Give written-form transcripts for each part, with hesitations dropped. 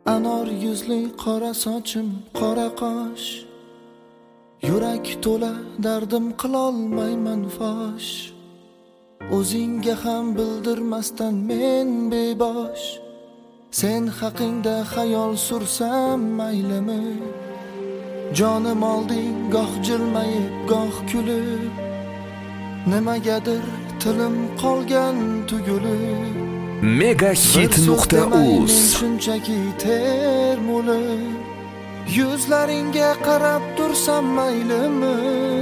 Anor yuzli qora sochim, qora qosh, yurak to'la dardim qilolmayman fosh. O'zingga ham bildirmasdan men bebosh, sen haqingda xayol sursam maylimi? Jonim olding goh jilmayib, goh kulib, nimagadir tilim qolgan tugulib. Megahit.uz Shunchaki termulib, yuzlaringga qarab tursam maylimi?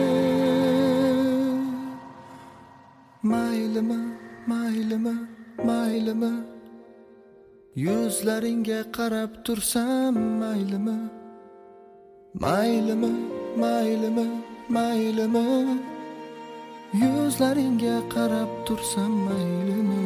Maylimi, maylimi, maylimi? Yuzlaringga qarab tursam maylimi? Maylimi, maylimi, maylimi? Yuzlaringga qarab tursam maylimi?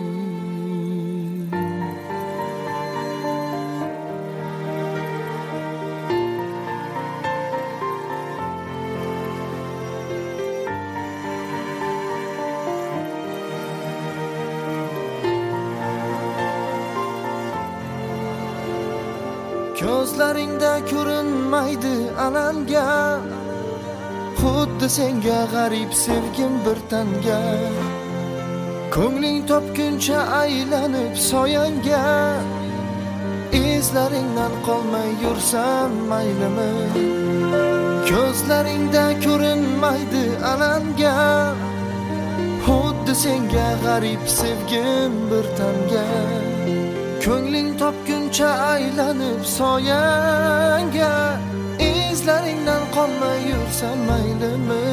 Ko'zlaringda ko'rinmaydi alanga, xuddi senga g'arib sevgim bir tanga. Ko'ngling topguncha aylanib soyanga, izlaringdan qolmay yursam maylimi? Ko'zlaringda ko'rinmaydi alanga, xuddi senga g'arib sevgim bir tanga. Ko'ngling topguncha aylanib soyanga, izlaringdan qolmay yursam maylimi?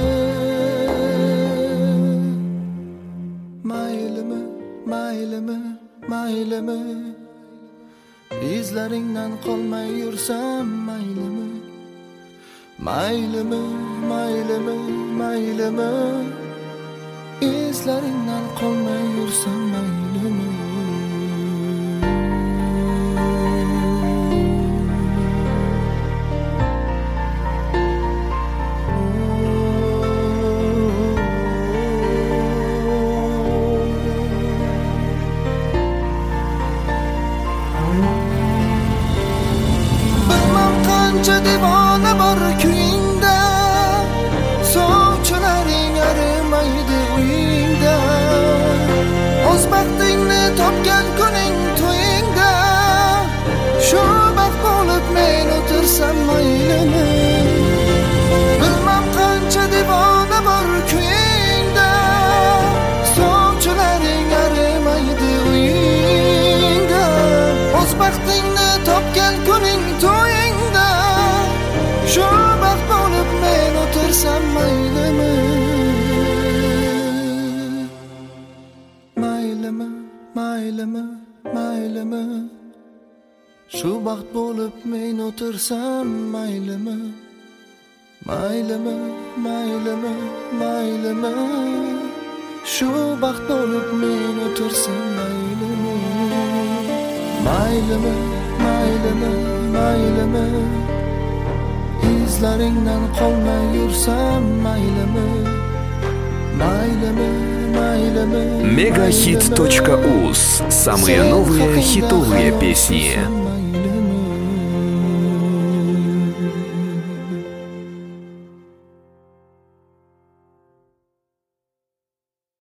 Maylimi, maylimi, maylimi? Izlaringdan qolmay yursam maylimi? Maylimi, maylimi, maylimi? Izlaringdan qolmay yursam maylimi? Qancha devona bor kuyingda, sovchilaring arimaydi uyingda. O'z baxtingni topgan kuning to'yingda, shu baxt bo'lib men o'tirsam maylimi? Bilmam qancha devona bor kuyingda, sovchilaring arimaydi uyingda. O'z baxtingni topgan kuning to'yingda, shu baxt bo'lib men o'tirsam maylimi? Maylimi, maylimi, maylimi? Shu baxt bo'lib men o'tirsam maylimi? Maylimi, maylimi, maylimi? Shu baxt bo'lib men o'tirsam maylimi? Maylimi, maylimi, maylimi? Izlaringdan qolmay yursam maylimi? Maylimi, maylimi? Megahit.uz. Самые новые хитовые песни.